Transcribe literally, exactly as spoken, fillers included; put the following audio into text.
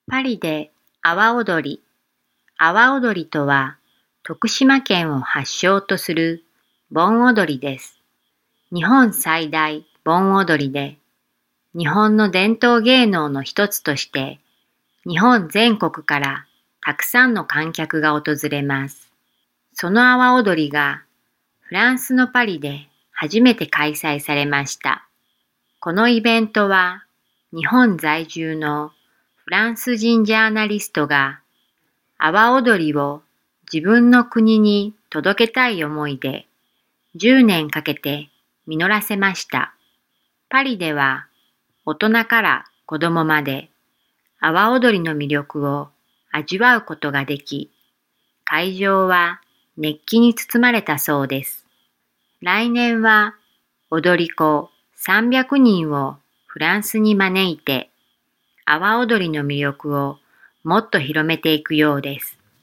パリで阿波踊り。阿波踊りとは、徳島県を発祥とする盆踊りです。日本最大盆踊りで、日本の伝統芸能の一つとして、日本全国からたくさんの観客が訪れます。その阿波踊りがフランスのパリで初めて開催されました。このイベントは日本在住のフランス人ジャーナリストが阿波踊りを自分の国に届けたい思いでじゅうねんかけて実らせました。パリでは大人から子供まで阿波踊りの魅力を味わうことができ、会場は熱気に包まれたそうです。来年は踊り子さんびゃくにんをフランスに招いて、阿波踊りの魅力をもっと広めていくようです。